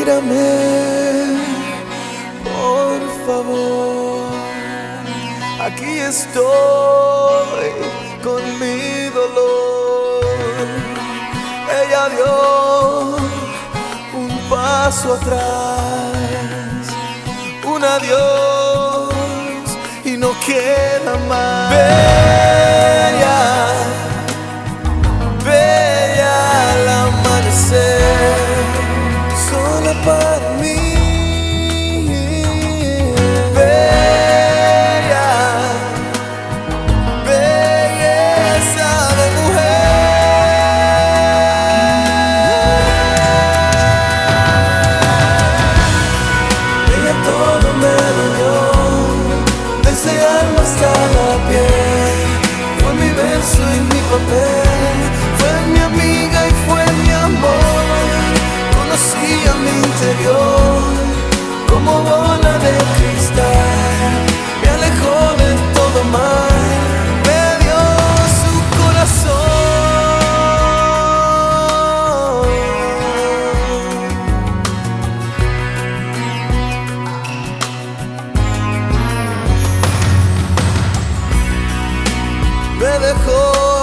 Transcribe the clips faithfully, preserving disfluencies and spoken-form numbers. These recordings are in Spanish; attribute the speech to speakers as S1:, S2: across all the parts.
S1: Mírame, por favor. Aquí estoy con mi dolor. Ella dio un paso atrás, un adiós y no queda más. Bella, bella al amanecer, sola para mí. Bella, belleza de mujer. Ella todo me dolió, desde alma hasta la piel. Fue mi beso y mi papel, fue mi amiga y fue mi amor. Conocía mi interior como bola de cristal, me alejó de todo mal, me dio su corazón. Me dejó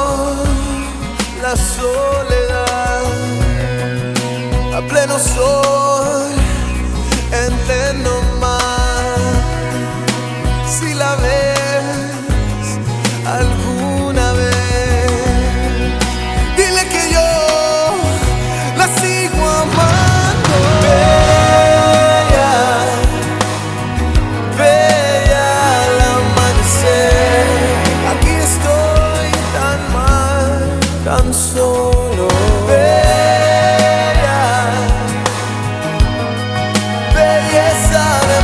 S1: la soledad a pleno sol, en pleno mar. Si la ves alguna vez, dile que yo la sigo amando. Bella, bella al amanecer, aquí estoy tan mal, tan solo. Belleza de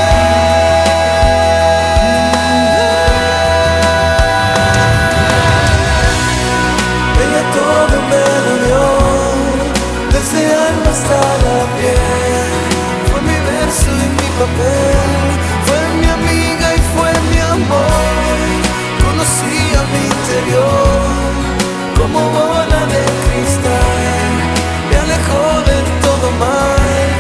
S1: mujer. Ella todo me dolió, desde alma hasta la piel. Fue mi verso y mi papel, fue mi amiga y fue mi amor. Conocía mi interior como bola de cristal, me alejó de todo mal.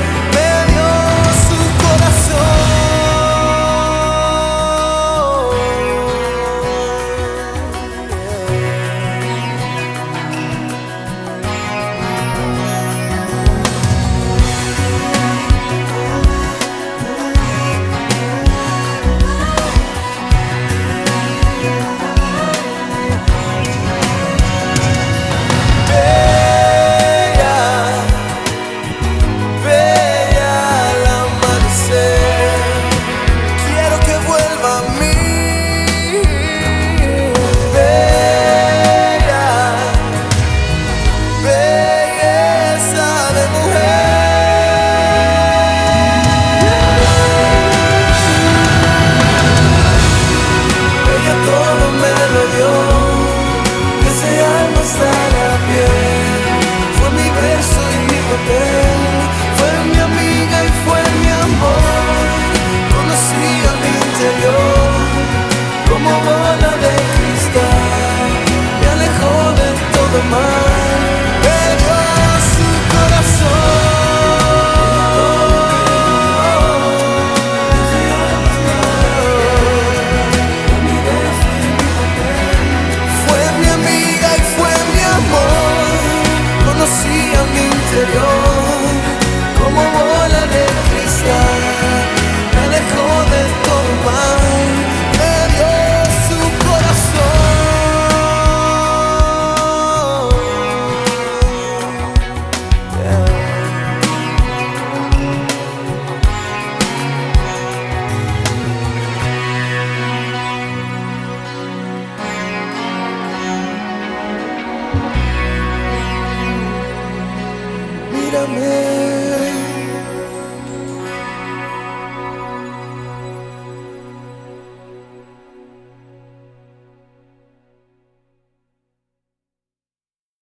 S1: Fue mi amiga y fue mi amor. Conocía mi interior como bola de cristal, me alejó de todo mal, me dio su corazón. Fue mi amiga y fue mi amor. Conocía mi interior como bola de cristal, me alejó de todo mal, me dio su corazón. Yeah. Mírame.